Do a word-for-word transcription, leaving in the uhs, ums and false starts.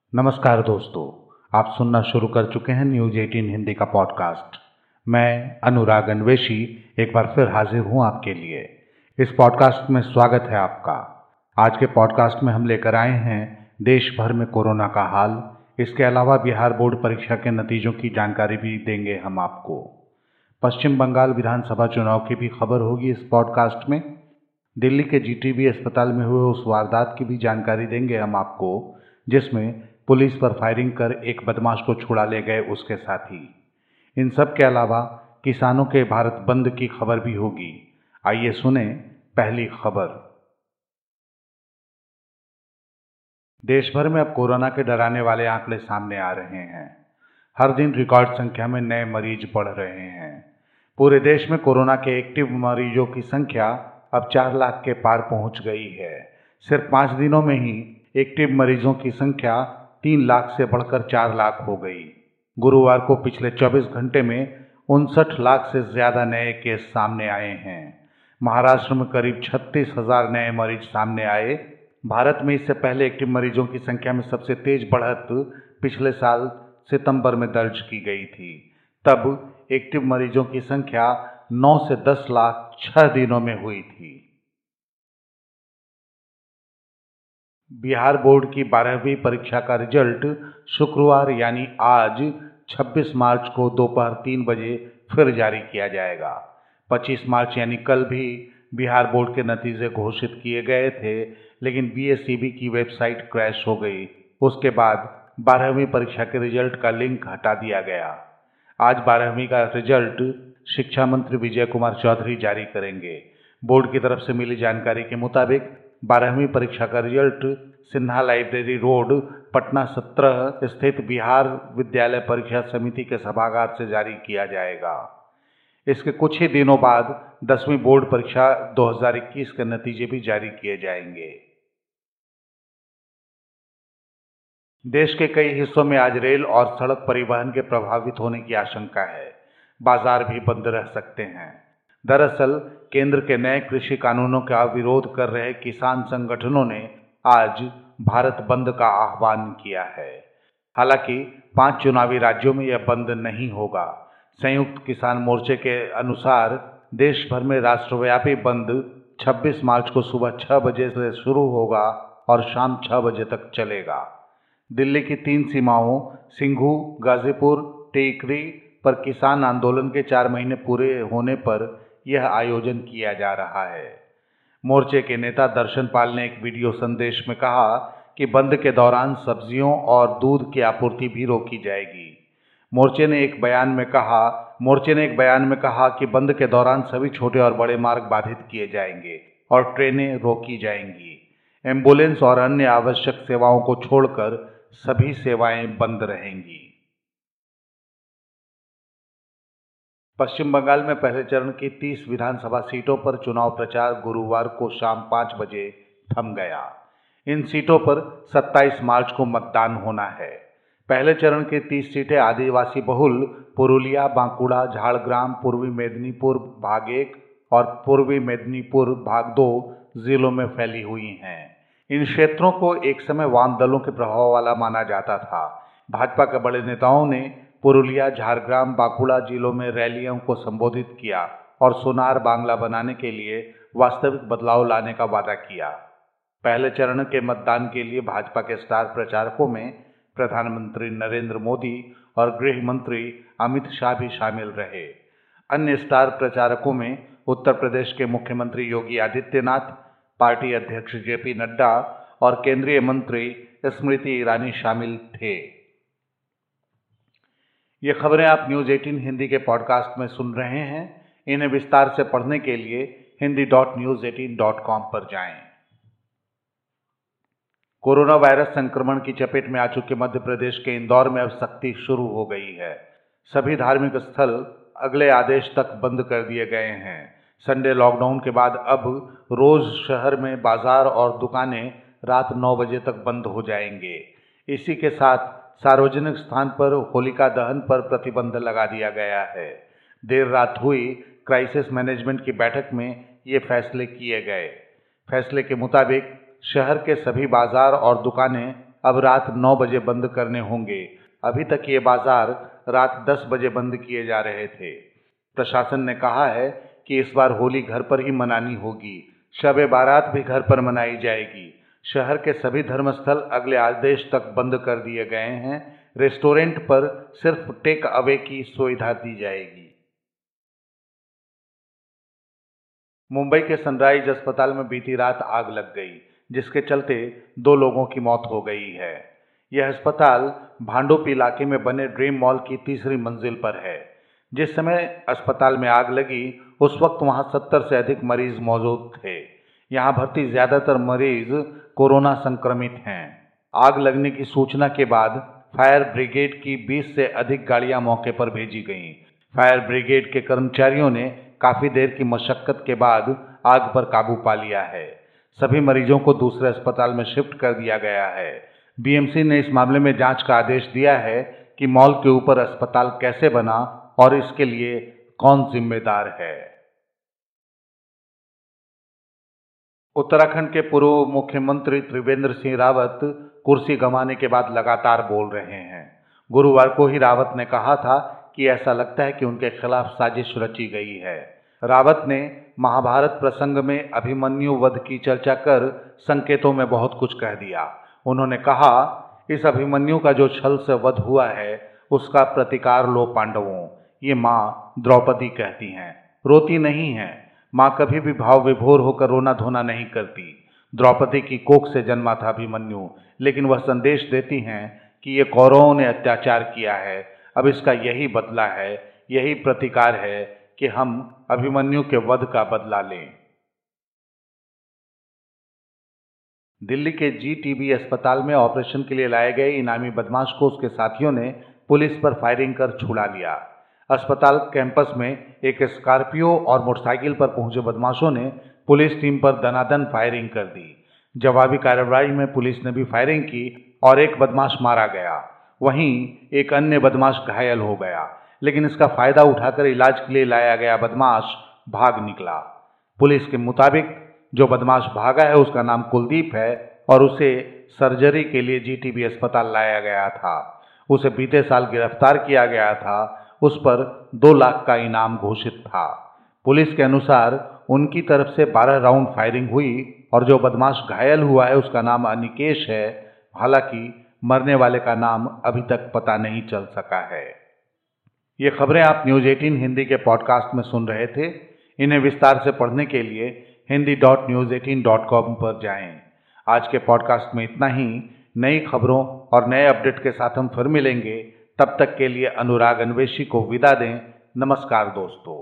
नमस्कार दोस्तों, आप सुनना शुरू कर चुके हैं न्यूज अठारह हिंदी का पॉडकास्ट। मैं अनुराग अन्वेषी एक बार फिर हाजिर हूं आपके लिए। इस पॉडकास्ट में स्वागत है आपका। आज के पॉडकास्ट में हम लेकर आए हैं देश भर में कोरोना का हाल। इसके अलावा बिहार बोर्ड परीक्षा के नतीजों की जानकारी भी देंगे हम आपको। पश्चिम बंगाल विधानसभा चुनाव की भी खबर होगी इस पॉडकास्ट में। दिल्ली के जीटीबी अस्पताल में हुए उस वारदात की भी जानकारी देंगे हम आपको, जिसमें पुलिस पर फायरिंग कर एक बदमाश को छुड़ा ले गए उसके साथी। इन सब के अलावा किसानों के भारत बंद की खबर भी होगी। आइए सुने पहली खबर। देश भर में अब कोरोना के डराने वाले आंकड़े सामने आ रहे हैं। हर दिन रिकॉर्ड संख्या में नए मरीज बढ़ रहे हैं। पूरे देश में कोरोना के एक्टिव मरीजों की संख्या अब चार लाख के पार पहुंच गई है। सिर्फ पाँच दिनों में ही एक्टिव मरीजों की संख्या तीन लाख से बढ़कर चार लाख हो गई। गुरुवार को पिछले चौबीस घंटे में उनसठ लाख से ज़्यादा नए केस सामने आए हैं। महाराष्ट्र में करीब छत्तीस हजार नए मरीज सामने आए। भारत में इससे पहले एक्टिव मरीजों की संख्या में सबसे तेज बढ़त पिछले साल सितंबर में दर्ज की गई थी। तब एक्टिव मरीजों की संख्या नौ से दस लाख छह दिनों में हुई थी। बिहार बोर्ड की बारहवीं परीक्षा का रिजल्ट शुक्रवार यानी आज छब्बीस मार्च को दोपहर तीन बजे फिर जारी किया जाएगा। पच्चीस मार्च यानी कल भी बिहार बोर्ड के नतीजे घोषित किए गए थे, लेकिन बीएसईबी की वेबसाइट क्रैश हो गई। उसके बाद बारहवीं परीक्षा के रिजल्ट का लिंक हटा दिया गया। आज बारहवीं का रिजल्ट शिक्षा मंत्री विजय कुमार चौधरी जारी करेंगे। बोर्ड की तरफ से मिली जानकारी के मुताबिक बारहवीं परीक्षा का result Sinha library road, Patna सत्रह स्थित बिहार विद्यालय परीक्षा समिति के सभागार से जारी किया जाएगा। इसके कुछ ही दिनों बाद दसवीं बोर्ड परीक्षा दो हज़ार इक्कीस के नतीजे भी जारी किए जाएंगे। देश के कई हिस्सों में आज रेल और सड़क परिवहन के प्रभावित होने की आशंका है। बाजार भी बंद रह सकते हैं। दरअसल केंद्र के नए कृषि कानूनों का विरोध कर रहे किसान संगठनों ने आज भारत बंद का आह्वान किया है। हालांकि पांच चुनावी राज्यों में यह बंद नहीं होगा। संयुक्त किसान मोर्चे के अनुसार देश भर में राष्ट्रव्यापी बंद छब्बीस मार्च को सुबह छह बजे से शुरू होगा और शाम छह बजे तक चलेगा। दिल्ली की तीन सीमाओं सिंघू, गाजीपुर, टेकरी पर किसान आंदोलन के चार महीने पूरे होने पर यह आयोजन किया जा रहा है। मोर्चे के नेता दर्शन पाल ने एक वीडियो संदेश में कहा कि बंद के दौरान सब्जियों और दूध की आपूर्ति भी रोकी जाएगी। मोर्चे ने एक बयान में कहा मोर्चे ने एक बयान में कहा कि बंद के दौरान सभी छोटे और बड़े मार्ग बाधित किए जाएंगे और ट्रेनें रोकी जाएंगी। एम्बुलेंस और अन्य आवश्यक सेवाओं को छोड़कर सभी सेवाएं बंद रहेंगी। पश्चिम बंगाल में पहले चरण की तीस विधानसभा सीटों पर चुनाव प्रचार गुरुवार को शाम पाँच बजे थम गया। इन सीटों पर सत्ताईस मार्च को मतदान होना है। पहले चरण की तीस सीटें आदिवासी बहुल पुरुलिया, बांकुड़ा, झाड़ग्राम, पूर्वी मेदिनीपुर भाग एक और पूर्वी मेदिनीपुर भाग दो जिलों में फैली हुई हैं। इन क्षेत्रों को एक समय वाम दलों के प्रभाव वाला माना जाता था। भाजपा के बड़े नेताओं ने पुरुलिया, झारग्राम, बांकुड़ा जिलों में रैलियों को संबोधित किया और सोनार बांग्ला बनाने के लिए वास्तविक बदलाव लाने का वादा किया। पहले चरण के मतदान के लिए भाजपा के स्टार प्रचारकों में प्रधानमंत्री नरेंद्र मोदी और गृह मंत्री अमित शाह भी शामिल रहे। अन्य स्टार प्रचारकों में उत्तर प्रदेश के मुख्यमंत्री योगी आदित्यनाथ, पार्टी अध्यक्ष जेपी नड्डा और केंद्रीय मंत्री स्मृति ईरानी शामिल थे। ये खबरें आप न्यूज अठारह हिंदी के पॉडकास्ट में सुन रहे हैं। इन्हें विस्तार से पढ़ने के लिए Hindi dot news eighteen dot com पर जाएं। कोरोना वायरस संक्रमण की चपेट में आ चुके मध्य प्रदेश के इंदौर में अब सख्ती शुरू हो गई है। सभी धार्मिक स्थल अगले आदेश तक बंद कर दिए गए हैं। संडे लॉकडाउन के बाद अब रोज शहर में बाजार और दुकानें रात नौ बजे तक बंद हो जाएंगे। इसी के साथ सार्वजनिक स्थान पर होलिका दहन पर प्रतिबंध लगा दिया गया है। देर रात हुई क्राइसिस मैनेजमेंट की बैठक में ये फैसले किए गए। फैसले के मुताबिक शहर के सभी बाजार और दुकानें अब रात नौ बजे बंद करने होंगे। अभी तक ये बाजार रात दस बजे बंद किए जा रहे थे। प्रशासन ने कहा है कि इस बार होली घर पर ही मनानी होगी। शब-ए बारात भी घर पर मनाई जाएगी। शहर के सभी धर्मस्थल अगले आदेश तक बंद कर दिए गए हैं। रेस्टोरेंट पर सिर्फ टेक अवे की सुविधा दी जाएगी। मुंबई के सनराइज अस्पताल में बीती रात आग लग गई, जिसके चलते दो लोगों की मौत हो गई है। यह अस्पताल भांडुप इलाके में बने ड्रीम मॉल की तीसरी मंजिल पर है। जिस समय अस्पताल में आग लगी उस वक्त वहां सत्तर से अधिक मरीज मौजूद थे। यहां भर्ती ज्यादातर मरीज कोरोना संक्रमित हैं। आग लगने की सूचना के बाद फायर ब्रिगेड की बीस से अधिक गाड़ियां मौके पर भेजी गईं। फायर ब्रिगेड के कर्मचारियों ने काफी देर की मशक्कत के बाद आग पर काबू पा लिया है। सभी मरीजों को दूसरे अस्पताल में शिफ्ट कर दिया गया है। बीएमसी ने इस मामले में जांच का आदेश दिया है कि मॉल के ऊपर अस्पताल कैसे बना और इसके लिए कौन जिम्मेदार है। उत्तराखंड के पूर्व मुख्यमंत्री त्रिवेंद्र सिंह रावत कुर्सी गंवाने के बाद लगातार बोल रहे हैं। गुरुवार को ही रावत ने कहा था कि ऐसा लगता है कि उनके खिलाफ साजिश रची गई है। रावत ने महाभारत प्रसंग में अभिमन्यु वध की चर्चा कर संकेतों में बहुत कुछ कह दिया। उन्होंने कहा, इस अभिमन्यु का जो छल से वध हुआ है उसका प्रतिकार लो पांडवों। ये माँ द्रौपदी कहती हैं, रोती नहीं हैं। माँ कभी भी भाव विभोर होकर रोना धोना नहीं करती। द्रौपदी की कोख से जन्मा था अभिमन्यु, लेकिन वह संदेश देती हैं कि ये कौरवों ने अत्याचार किया है, अब इसका यही बदला है, यही प्रतिकार है कि हम अभिमन्यु के वध का बदला लें। दिल्ली के जी टी बी अस्पताल में ऑपरेशन के लिए लाए गए इनामी बदमाश को उसके साथियों ने पुलिस पर फायरिंग कर छुड़ा लिया। अस्पताल कैंपस में एक स्कॉर्पियो और मोटरसाइकिल पर पहुंचे बदमाशों ने पुलिस टीम पर दनादन फायरिंग कर दी। जवाबी कार्रवाई में पुलिस ने भी फायरिंग की और एक बदमाश मारा गया। वहीं एक अन्य बदमाश घायल हो गया, लेकिन इसका फायदा उठाकर इलाज के लिए लाया गया बदमाश भाग निकला। पुलिस के मुताबिक जो बदमाश भागा है उसका नाम कुलदीप है और उसे सर्जरी के लिए जी टी बी अस्पताल लाया गया था। उसे बीते साल गिरफ्तार किया गया था। उस पर दो लाख का इनाम घोषित था। पुलिस के अनुसार उनकी तरफ से बारह राउंड फायरिंग हुई और जो बदमाश घायल हुआ है उसका नाम अनिकेश है। हालांकि मरने वाले का नाम अभी तक पता नहीं चल सका है। ये खबरें आप न्यूज़ अठारह हिंदी के पॉडकास्ट में सुन रहे थे। इन्हें विस्तार से पढ़ने के लिए Hindi dot news eighteen dot com पर जाएं। आज के पॉडकास्ट में इतना ही। नई खबरों और नए अपडेट के साथ हम फिर मिलेंगे। तब तक के लिए अनुराग अन्वेषी को विदा दें। नमस्कार दोस्तों।